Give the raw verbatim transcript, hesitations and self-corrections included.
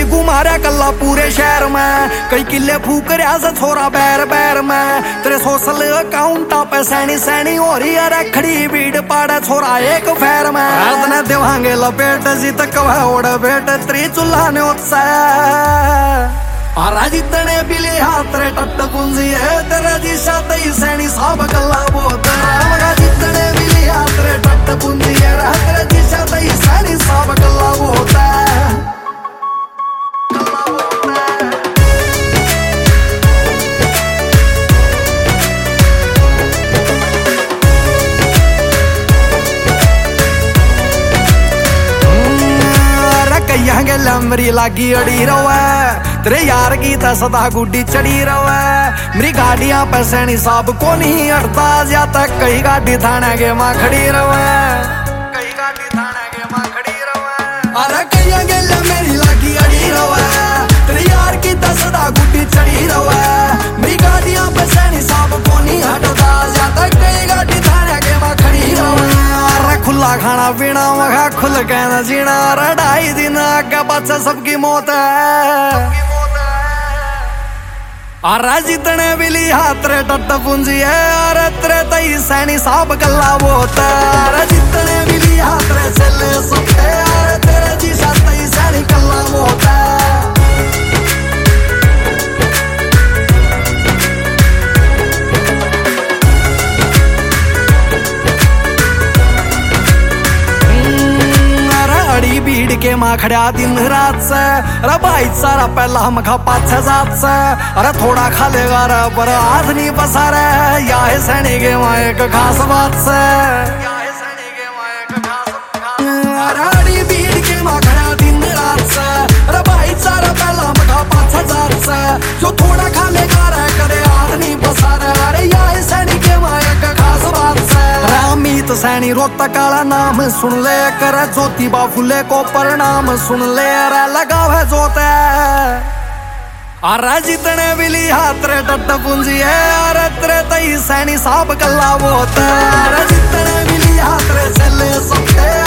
घुमा रहा कल्ला पूरे शहर में, कई किले फूक रहा से छोरा बैर बैर में। तेरे सोशल अकाउंट पे सैनी सैनी हो रही है खड़ी भीड़ पाड़ा छोरा एक फेर में। रात ने देवांगे लपेट जी तक ओढ़ बेट त्री चूल्हा ने उत्साह जितने बिले हाथ रे टट पूंजी है तेरा जी साथी सैनी सब गल्ला बोत जितने बिले हाथ रे टट पूंजी है तेरा जी साथी सैनी सब गल्ला बोत लंबरी लागी अड़ी रवा तेरे यार की सदा गुड्डी चढ़ी रवा। मेरी गाड़ियां पे सैनी साहब को नहीं हटता जाता कई गाड़ी थाने के मां खड़ी रवा, कई गाड़ी थाने के मां खड़ी रवा। अरे कई गेला मेरी लागी अड़ी रवा तेरे यार की सदा गुड्डी चढ़ी रवा। मेरी गाड़ियां पे सैनी साहब को नहीं हटता जाता कई गाड़ी थाने के मां खड़ी रवा। खुला खाना पीना मखा खुल के न जीना ढाई दिन आगे बच्चा सबकी मौत है। अरे जितने बिली हाथ रे टट पूंजी है अरे तेरे तई सैनी साहब गल्ला बोत है। अरे जितने बिली हाथ रे चले सबके अरे तेरे जी साथी सैनी गल्ला बोत है। भीड़ के मां खड़ा दिन रात से अरे भाई सारा पहला हम खा पाछे जात से। अरे थोड़ा खा लेगा रे पर आज नहीं बसा रे या है सैनी के मां एक खास बात से। अरे भीड़ के मां खड़ा दिन रात से अरे भाई सारा पहला हम खा पाछे जात से। जो थोड़ा खा लेगा रे करे आज नहीं बसा रे अरे या है सैनी के मां एक खास बात से। रामीत सैनी रोता काला नाम सुन ले कर ज्योतिबा फुले को प्रणाम सुन ले अरे लगा है जोते। अरे जितने बिली हाथ रे टट पूंजी है अरे तेरे तई सैनी साहब गल्ला बोत है। अरे जितने बिली हाथ रे चले सबके